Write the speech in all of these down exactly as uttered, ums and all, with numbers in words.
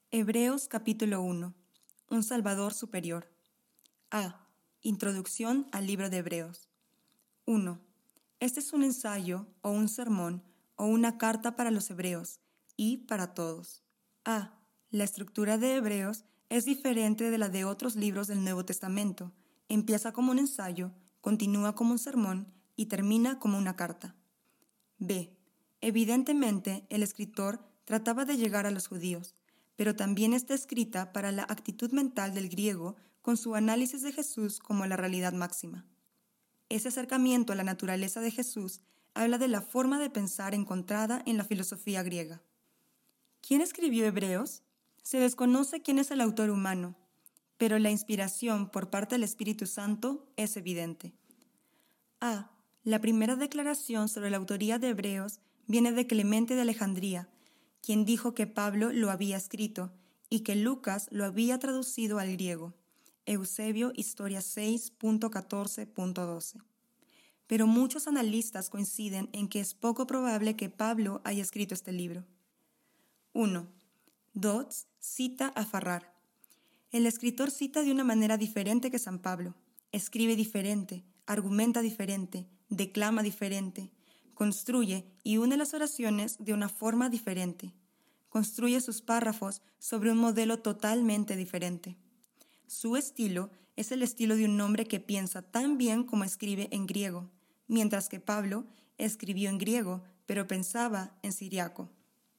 Hebreos capítulo uno. Un Salvador superior. A. Introducción al libro de Hebreos. uno. Este es un ensayo o un sermón o una carta para los hebreos y para todos. A. La estructura de Hebreos es diferente de la de otros libros del Nuevo Testamento. Empieza como un ensayo, continúa como un sermón y termina como una carta. B. Evidentemente, el escritor trataba de llegar a los judíos, pero también está escrita para la actitud mental del griego con su análisis de Jesús como la realidad máxima. Ese acercamiento a la naturaleza de Jesús habla de la forma de pensar encontrada en la filosofía griega. ¿Quién escribió Hebreos? Se desconoce quién es el autor humano, pero la inspiración por parte del Espíritu Santo es evidente. A. La primera declaración sobre la autoría de Hebreos viene de Clemente de Alejandría, quien dijo que Pablo lo había escrito y que Lucas lo había traducido al griego. Eusebio, Historia seis punto catorce punto doce. Pero muchos analistas coinciden en que es poco probable que Pablo haya escrito este libro. uno. Dodds cita a Farrar. El escritor cita de una manera diferente que San Pablo. Escribe diferente, argumenta diferente, declama diferente, construye y une las oraciones de una forma diferente. Construye sus párrafos sobre un modelo totalmente diferente. Su estilo es el estilo de un hombre que piensa tan bien como escribe en griego, mientras que Pablo escribió en griego, pero pensaba en siriaco.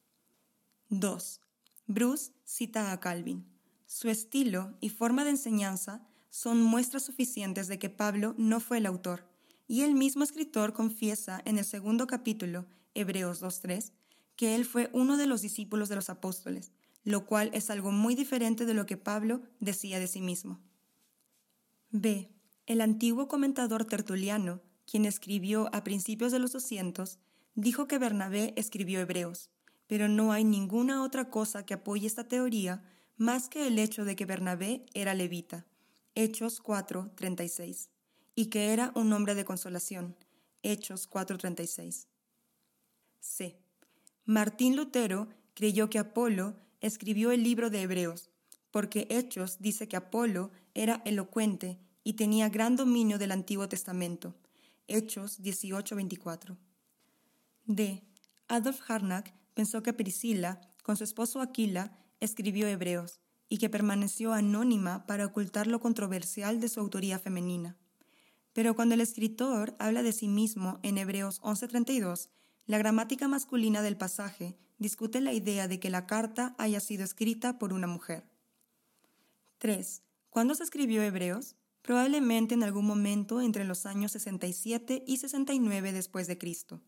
dos. Bruce cita a Calvin. Su estilo y forma de enseñanza son muestras suficientes de que Pablo no fue el autor, y el mismo escritor confiesa en el segundo capítulo, Hebreos dos tres, que él fue uno de los discípulos de los apóstoles, lo cual es algo muy diferente de lo que Pablo decía de sí mismo. B. El antiguo comentador Tertuliano, quien escribió a principios de los doscientos, dijo que Bernabé escribió Hebreos, pero no hay ninguna otra cosa que apoye esta teoría más que el hecho de que Bernabé era levita, Hechos cuatro treinta y seis, y que era un hombre de consolación, Hechos cuatro treinta y seis. C. Martín Lutero creyó que Apolo escribió el libro de Hebreos, porque Hechos dice que Apolo era elocuente y tenía gran dominio del Antiguo Testamento, Hechos dieciocho veinticuatro. D. Adolf Harnack pensó que Priscila, con su esposo Aquila, escribió Hebreos y que permaneció anónima para ocultar lo controversial de su autoría femenina. Pero cuando el escritor habla de sí mismo en Hebreos once treinta y dos, la gramática masculina del pasaje discute la idea de que la carta haya sido escrita por una mujer. tres. ¿Cuándo se escribió Hebreos? Probablemente en algún momento entre los años sesenta y siete y sesenta y nueve después de Cristo.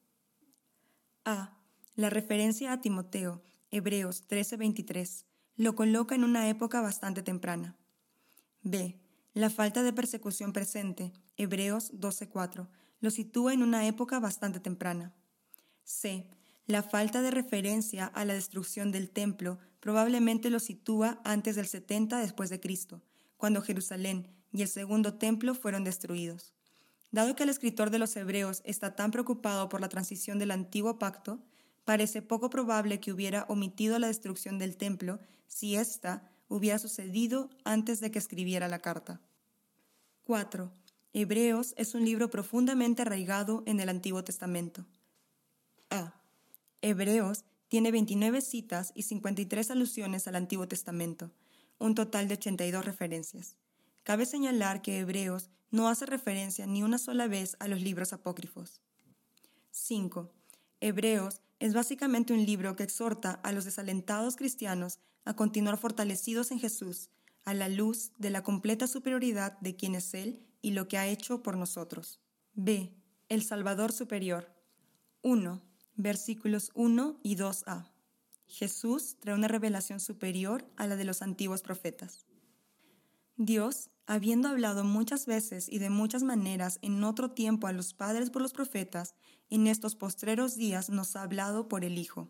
A. La referencia a Timoteo, Hebreos trece veintitrés, lo coloca en una época bastante temprana. B. La falta de persecución presente, Hebreos doce cuatro, lo sitúa en una época bastante temprana. C. La falta de referencia a la destrucción del templo probablemente lo sitúa antes del setenta después de Cristo, cuando Jerusalén y el segundo templo fueron destruidos. Dado que el escritor de los Hebreos está tan preocupado por la transición del antiguo pacto, parece poco probable que hubiera omitido la destrucción del templo si ésta hubiera sucedido antes de que escribiera la carta. cuatro. Hebreos es un libro profundamente arraigado en el Antiguo Testamento. A. Hebreos tiene veintinueve citas y cincuenta y tres alusiones al Antiguo Testamento, un total de ochenta y dos referencias. Cabe señalar que Hebreos no hace referencia ni una sola vez a los libros apócrifos. cinco. Hebreos es básicamente un libro que exhorta a los desalentados cristianos a continuar fortalecidos en Jesús, a la luz de la completa superioridad de quien es Él y lo que ha hecho por nosotros. B. El Salvador superior. uno. Versículos uno y dos a. Jesús trae una revelación superior a la de los antiguos profetas. Dios, habiendo hablado muchas veces y de muchas maneras en otro tiempo a los padres por los profetas, en estos postreros días nos ha hablado por el Hijo.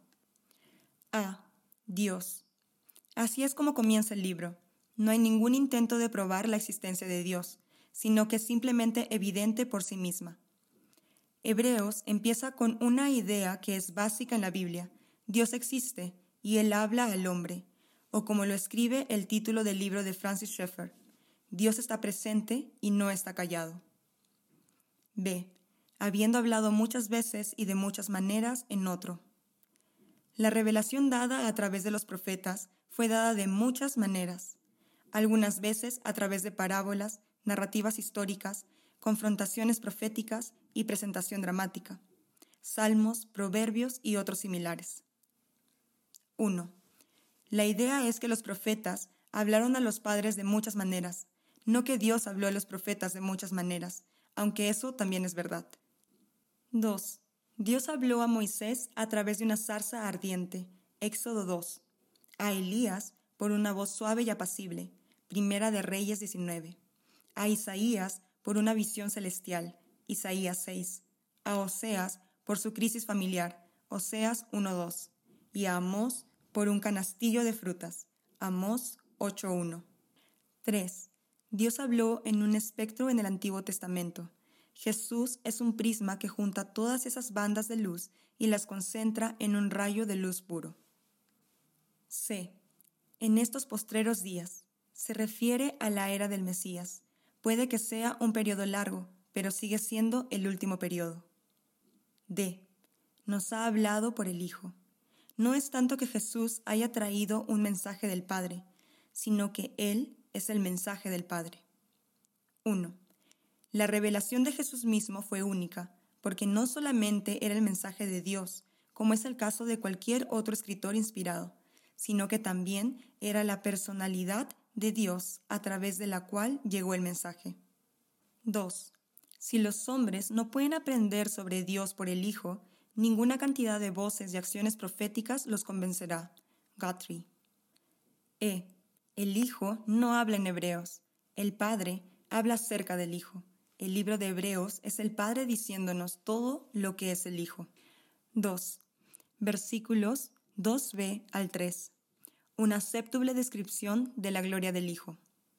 A. Dios. Así es como comienza el libro. No hay ningún intento de probar la existencia de Dios, sino que es simplemente evidente por sí misma. Hebreos empieza con una idea que es básica en la Biblia. Dios existe y Él habla al hombre. o como lo escribe el título del libro de Francis Schaeffer, Dios está presente y no está callado. B. Habiendo hablado muchas veces y de muchas maneras en otro. La revelación dada a través de los profetas fue dada de muchas maneras, algunas veces a través de parábolas, narrativas históricas, confrontaciones proféticas y presentación dramática, salmos, proverbios y otros similares. uno. La idea es que los profetas hablaron a los padres de muchas maneras, no que Dios habló a los profetas de muchas maneras, aunque eso también es verdad. dos. Dios habló a Moisés a través de una zarza ardiente, Éxodo dos, a Elías por una voz suave y apacible, Primera de Reyes diecinueve, a Isaías por una visión celestial, Isaías seis, a Oseas por su crisis familiar, Oseas uno dos, y a Amós por un canastillo de frutas, Amós ocho uno. tres. Dios habló en un espectro en el Antiguo Testamento. Jesús es un prisma que junta todas esas bandas de luz y las concentra en un rayo de luz puro. C. En estos postreros días. Se refiere a la era del Mesías. Puede que sea un periodo largo, pero sigue siendo el último periodo. D. Nos ha hablado por el Hijo. No es tanto que Jesús haya traído un mensaje del Padre, sino que Él es el mensaje del Padre. uno. La revelación de Jesús mismo fue única, porque no solamente era el mensaje de Dios, como es el caso de cualquier otro escritor inspirado, sino que también era la personalidad de Dios a través de la cual llegó el mensaje. dos. Si los hombres no pueden aprender sobre Dios por el Hijo, ninguna cantidad de voces y acciones proféticas los convencerá. Guthrie. E. El Hijo no habla en Hebreos. El Padre habla acerca del Hijo. El libro de Hebreos es el Padre diciéndonos todo lo que es el Hijo. dos. Versículos dos b al tres. Una séptuple descripción de la gloria del Hijo.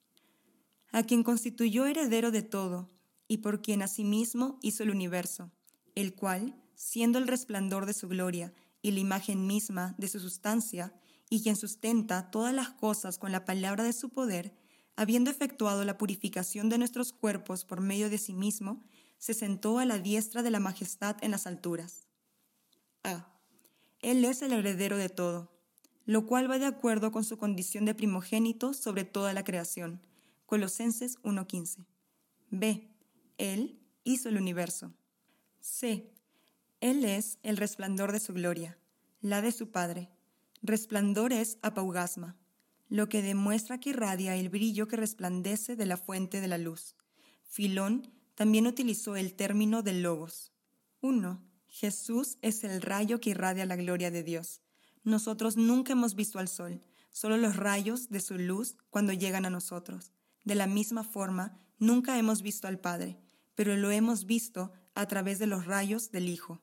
A quien constituyó heredero de todo, y por quien asimismo hizo el universo, el cual, siendo el resplandor de su gloria y la imagen misma de su sustancia, y quien sustenta todas las cosas con la palabra de su poder, habiendo efectuado la purificación de nuestros cuerpos por medio de sí mismo, se sentó a la diestra de la majestad en las alturas. A. Él es el heredero de todo, lo cual va de acuerdo con su condición de primogénito sobre toda la creación. Colosenses uno quince. B. Él hizo el universo. C. Él es el resplandor de su gloria, la de su Padre. Resplandor es apaugasma, lo que demuestra que irradia el brillo que resplandece de la fuente de la luz. Filón también utilizó el término de logos. uno. Jesús es el rayo que irradia la gloria de Dios. Nosotros nunca hemos visto al sol, solo los rayos de su luz cuando llegan a nosotros. De la misma forma, nunca hemos visto al Padre, pero lo hemos visto a través de los rayos del Hijo.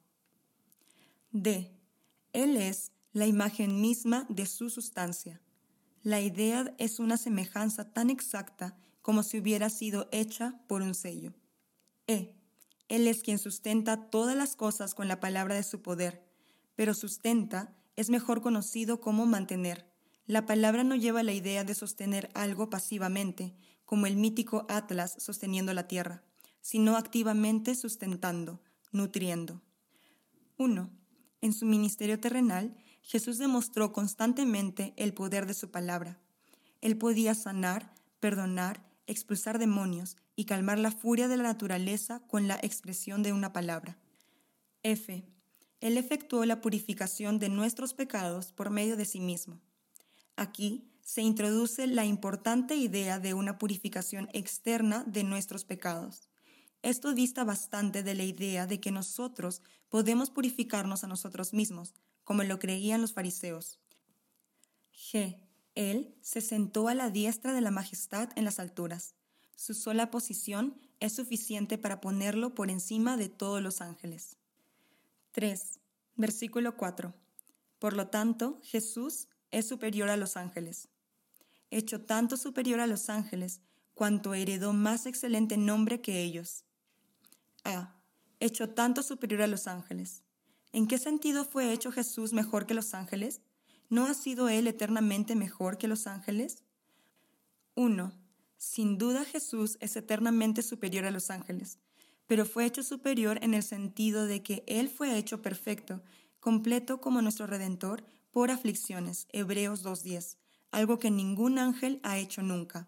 D. Él es la imagen misma de su sustancia. La idea es una semejanza tan exacta como si hubiera sido hecha por un sello. E. Él es quien sustenta todas las cosas con la palabra de su poder, pero sustenta es mejor conocido como mantener. La palabra no lleva la idea de sostener algo pasivamente, como el mítico Atlas sosteniendo la tierra, sino activamente sustentando, nutriendo. uno. En su ministerio terrenal, Jesús demostró constantemente el poder de su palabra. Él podía sanar, perdonar, expulsar demonios y calmar la furia de la naturaleza con la expresión de una palabra. F. Él efectuó la purificación de nuestros pecados por medio de sí mismo. Aquí se introduce la importante idea de una purificación externa de nuestros pecados. Esto dista bastante de la idea de que nosotros podemos purificarnos a nosotros mismos, como lo creían los fariseos. G. Él se sentó a la diestra de la majestad en las alturas. Su sola posición es suficiente para ponerlo por encima de todos los ángeles. tres. Versículo cuatro. Por lo tanto, Jesús es superior a los ángeles. Hecho tanto superior a los ángeles, cuanto heredó más excelente nombre que ellos. A. Hecho tanto superior a los ángeles. ¿En qué sentido fue hecho Jesús mejor que los ángeles? ¿no ha sido Él eternamente mejor que los ángeles? uno. Sin duda Jesús es eternamente superior a los ángeles, pero fue hecho superior en el sentido de que Él fue hecho perfecto, completo como nuestro Redentor, por aflicciones, Hebreos dos diez, algo que ningún ángel ha hecho nunca.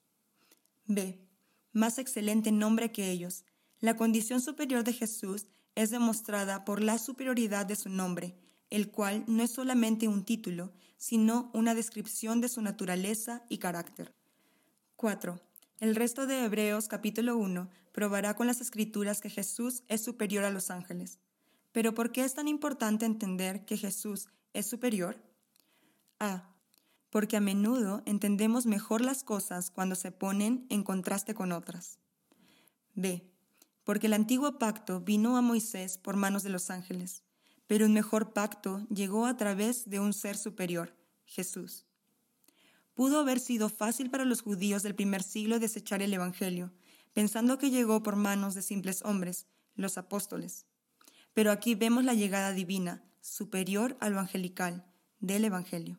B. Más excelente nombre que ellos. La condición superior de Jesús es demostrada por la superioridad de su nombre, el cual no es solamente un título, sino una descripción de su naturaleza y carácter. cuatro. El resto de Hebreos capítulo uno probará con las escrituras que Jesús es superior a los ángeles. ¿Pero por qué es tan importante entender que Jesús es superior? A. Porque a menudo entendemos mejor las cosas cuando se ponen en contraste con otras. B. Porque el antiguo pacto vino a Moisés por manos de los ángeles, pero un mejor pacto llegó a través de un ser superior, Jesús. Pudo haber sido fácil para los judíos del primer siglo desechar el Evangelio, pensando que llegó por manos de simples hombres, los apóstoles. Pero aquí vemos la llegada divina, superior a lo angelical, del Evangelio.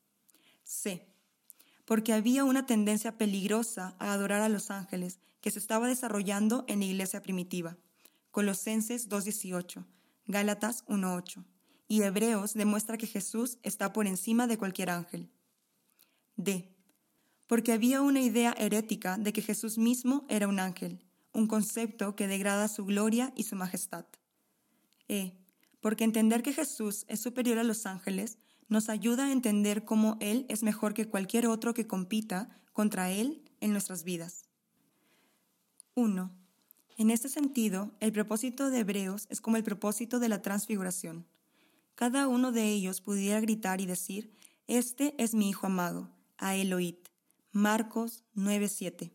C. Porque había una tendencia peligrosa a adorar a los ángeles que se estaba desarrollando en la iglesia primitiva. Colosenses dos dieciocho, Gálatas uno ocho, y Hebreos demuestra que Jesús está por encima de cualquier ángel. D. Porque había una idea herética de que Jesús mismo era un ángel, un concepto que degrada su gloria y su majestad. E. Porque entender que Jesús es superior a los ángeles nos ayuda a entender cómo Él es mejor que cualquier otro que compita contra Él en nuestras vidas. uno. En este sentido, el propósito de Hebreos es como el propósito de la transfiguración. Cada uno de ellos pudiera gritar y decir, «Este es mi Hijo amado, a él oíd». Marcos nueve siete.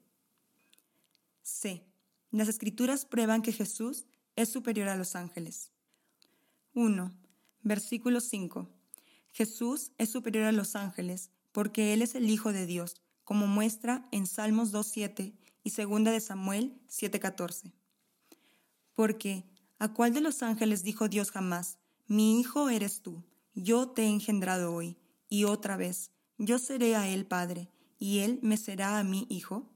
C. Las Escrituras prueban que Jesús es superior a los ángeles. uno. Versículo cinco. Jesús es superior a los ángeles porque Él es el Hijo de Dios, como muestra en Salmos dos siete y segunda de Samuel siete catorce. Porque, ¿a cuál de los ángeles dijo Dios jamás, mi hijo eres tú, yo te he engendrado hoy, y otra vez, yo seré a él padre, y él me será a mí hijo?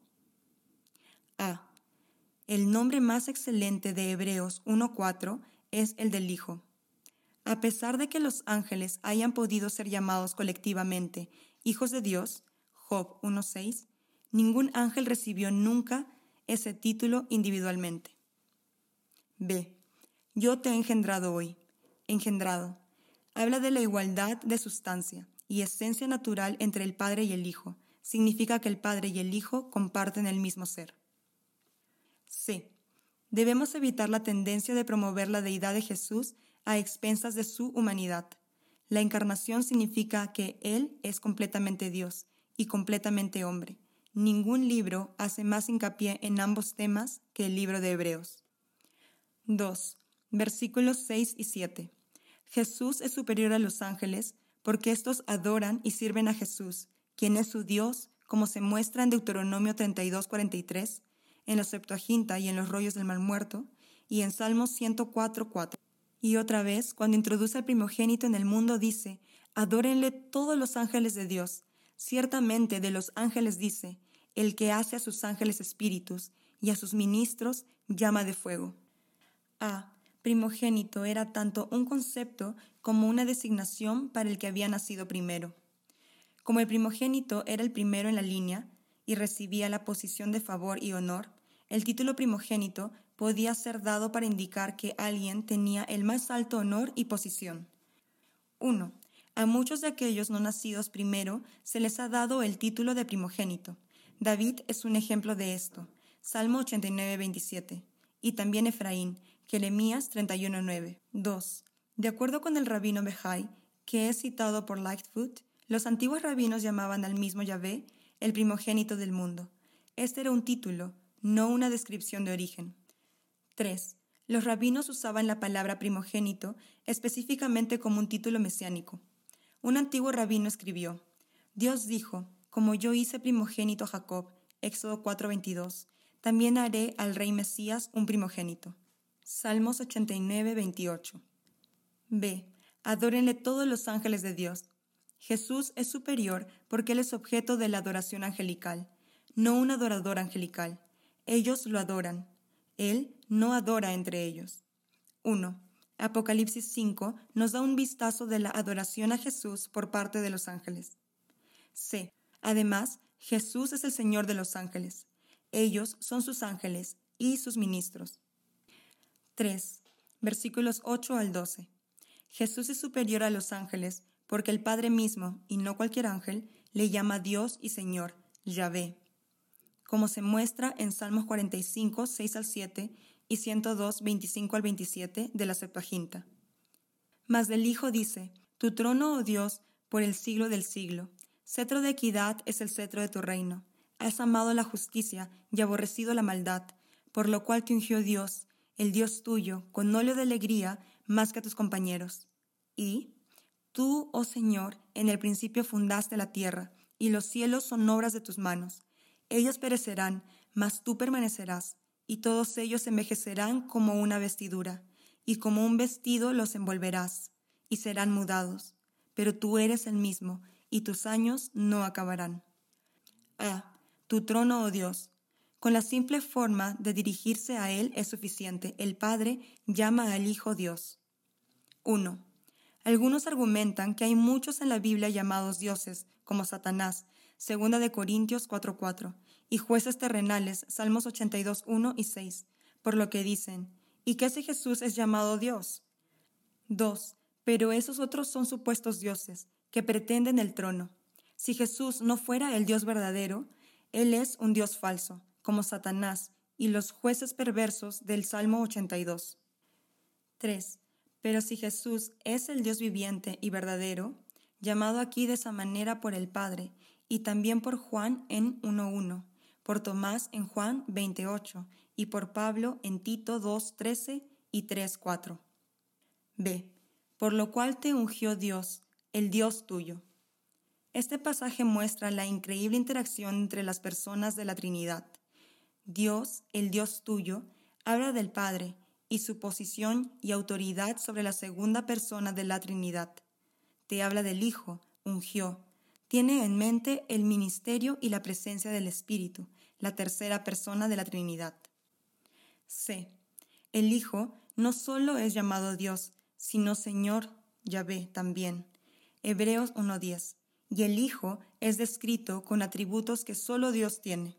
A. El nombre más excelente de Hebreos uno cuatro es el del Hijo. A pesar de que los ángeles hayan podido ser llamados colectivamente hijos de Dios, Job uno seis, ningún ángel recibió nunca ese título individualmente. B. Yo te he engendrado hoy. Engendrado. Habla de la igualdad de sustancia y esencia natural entre el Padre y el Hijo. Significa que el Padre y el Hijo comparten el mismo ser. C. Debemos evitar la tendencia de promover la deidad de Jesús a expensas de su humanidad. La encarnación significa que Él es completamente Dios y completamente hombre. Ningún libro hace más hincapié en ambos temas que el libro de Hebreos. dos. Versículos seis y siete. Jesús es superior a los ángeles porque éstos adoran y sirven a Jesús, quien es su Dios, como se muestra en Deuteronomio treinta y dos cuarenta y tres, en la Septuaginta y en los rollos del Mar Muerto, y en Salmos ciento cuatro cuatro. Y otra vez, cuando introduce al primogénito en el mundo, dice, adórenle todos los ángeles de Dios. Ciertamente de los ángeles dice, el que hace a sus ángeles espíritus y a sus ministros llama de fuego. A. Primogénito era tanto un concepto como una designación para el que había nacido primero. Como el primogénito era el primero en la línea y recibía la posición de favor y honor, el título primogénito podía ser dado para indicar que alguien tenía el más alto honor y posición. uno. A muchos de aquellos no nacidos primero se les ha dado el título de primogénito. David es un ejemplo de esto. Salmo ochenta y nueve veintisiete. Y también Efraín, Jeremías treinta y uno nueve. dos. De acuerdo con el rabino Behai, que es citado por Lightfoot, los antiguos rabinos llamaban al mismo Yahvé el primogénito del mundo. Este era un título, no una descripción de origen. tres. Los rabinos usaban la palabra primogénito específicamente como un título mesiánico. Un antiguo rabino escribió, Dios dijo, como yo hice primogénito a Jacob, Éxodo cuatro veintidós, también haré al rey Mesías un primogénito. Salmos ochenta y nueve veintiocho. B. Adórenle todos los ángeles de Dios. Jesús es superior porque Él es objeto de la adoración angelical, no un adorador angelical. Ellos lo adoran. Él no adora entre ellos. uno. Apocalipsis cinco nos da un vistazo de la adoración a Jesús por parte de los ángeles. C. Además, Jesús es el Señor de los ángeles. Ellos son sus ángeles y sus ministros. tres. Versículos ocho al doce. Jesús es superior a los ángeles porque el Padre mismo, y no cualquier ángel, le llama Dios y Señor, Yahvé, como se muestra en Salmos cuarenta y cinco, seis al siete y ciento dos, veinticinco al veintisiete de la Septuaginta. Mas del Hijo dice, tu trono, oh Dios, por el siglo del siglo. Cetro de equidad es el cetro de tu reino. Has amado la justicia y aborrecido la maldad, por lo cual te ungió Dios, el Dios tuyo, con óleo de alegría más que a tus compañeros. Y tú, oh Señor, en el principio fundaste la tierra, y los cielos son obras de tus manos. Ellos perecerán, mas tú permanecerás, y todos ellos envejecerán como una vestidura, y como un vestido los envolverás, y serán mudados. Pero tú eres el mismo, y tus años no acabarán. Ah, tu trono, oh Dios. Con la simple forma de dirigirse a Él es suficiente. El Padre llama al Hijo Dios. uno. Algunos argumentan que hay muchos en la Biblia llamados dioses, como Satanás, segunda de Corintios cuatro cuatro, y jueces terrenales, Salmos ochenta y dos, uno y seis, por lo que dicen, ¿y qué si Jesús es llamado Dios? dos. Pero esos otros son supuestos dioses, que pretenden el trono. Si Jesús no fuera el Dios verdadero, Él es un Dios falso, como Satanás y los jueces perversos del Salmo ochenta y dos. tres. Pero si Jesús es el Dios viviente y verdadero, llamado aquí de esa manera por el Padre, y también por Juan en uno uno, por Tomás en Juan veintiocho, y por Pablo en Tito dos trece y tres cuatro. B. Por lo cual te ungió Dios, el Dios tuyo. Este pasaje muestra la increíble interacción entre las personas de la Trinidad. Dios, el Dios tuyo, habla del Padre y su posición y autoridad sobre la segunda persona de la Trinidad. Te habla del Hijo, ungió. Tiene en mente el ministerio y la presencia del Espíritu, la tercera persona de la Trinidad. C. El Hijo no solo es llamado Dios, sino Señor, Yahvé también. Hebreos uno diez. Y el Hijo es descrito con atributos que solo Dios tiene.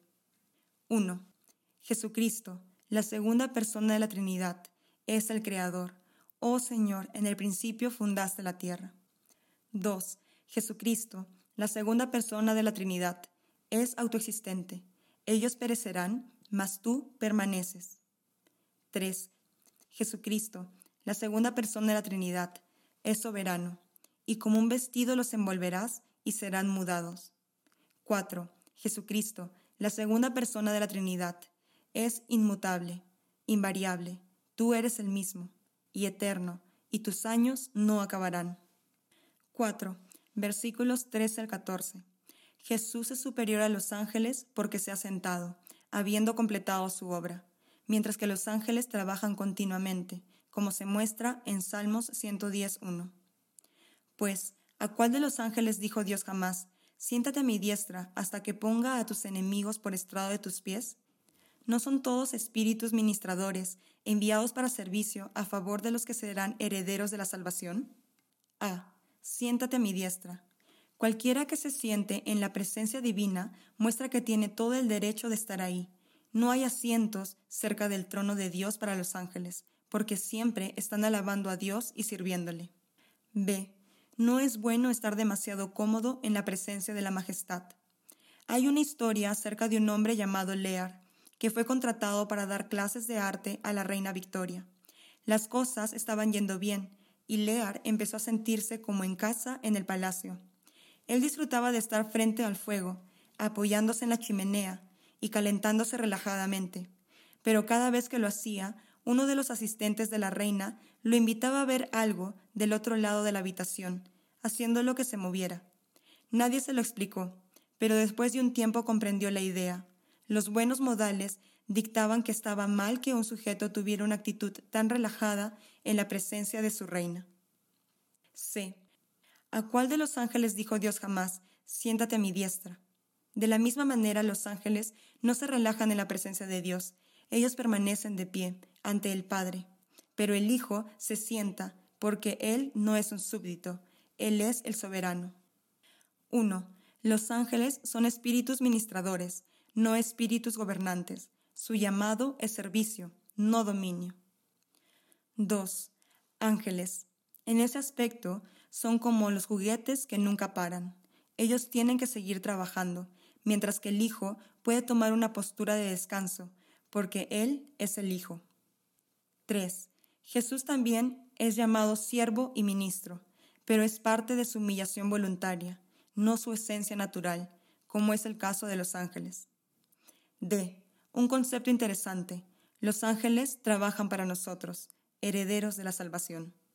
uno. Jesucristo, la segunda persona de la Trinidad, es el Creador. Oh Señor, en el principio fundaste la tierra. dos. Jesucristo, la segunda persona de la Trinidad, es autoexistente. Ellos perecerán, mas tú permaneces. tres. Jesucristo, la segunda persona de la Trinidad, es soberano, y como un vestido los envolverás y serán mudados. cuatro. Jesucristo, la segunda persona de la Trinidad, es inmutable, invariable. Tú eres el mismo, y eterno, y tus años no acabarán. cuatro. Versículos trece al catorce. Jesús es superior a los ángeles porque se ha sentado, habiendo completado su obra, mientras que los ángeles trabajan continuamente, como se muestra en Salmos ciento diez, uno. Pues, ¿a cuál de los ángeles dijo Dios jamás, siéntate a mi diestra hasta que ponga a tus enemigos por estrado de tus pies? ¿No son todos espíritus ministradores, enviados para servicio a favor de los que serán herederos de la salvación? A. Siéntate a mi diestra. Cualquiera que se siente en la presencia divina muestra que tiene todo el derecho de estar ahí. No hay asientos cerca del trono de Dios para los ángeles, porque siempre están alabando a Dios y sirviéndole. B. No es bueno estar demasiado cómodo en la presencia de la majestad. Hay una historia acerca de un hombre llamado Lear, que fue contratado para dar clases de arte a la reina Victoria. Las cosas estaban yendo bien, y Lear empezó a sentirse como en casa en el palacio. Él disfrutaba de estar frente al fuego, apoyándose en la chimenea y calentándose relajadamente. Pero cada vez que lo hacía, uno de los asistentes de la reina lo invitaba a ver algo del otro lado de la habitación, haciéndolo que se moviera. Nadie se lo explicó, pero después de un tiempo comprendió la idea. Los buenos modales dictaban que estaba mal que un sujeto tuviera una actitud tan relajada en la presencia de su reina. C. ¿A cuál de los ángeles dijo Dios jamás, siéntate a mi diestra? De la misma manera, los ángeles no se relajan en la presencia de Dios. Ellos permanecen de pie ante el Padre. Pero el Hijo se sienta porque Él no es un súbdito, Él es el soberano. uno. Los ángeles son espíritus ministradores, no espíritus gobernantes. Su llamado es servicio, no dominio. dos. Ángeles. En ese aspecto, son como los juguetes que nunca paran. Ellos tienen que seguir trabajando, mientras que el Hijo puede tomar una postura de descanso, porque Él es el Hijo. tres. Jesús también es llamado siervo y ministro, pero es parte de su humillación voluntaria, no su esencia natural, como es el caso de los ángeles. D. Un concepto interesante. Los ángeles trabajan para nosotros, herederos de la salvación.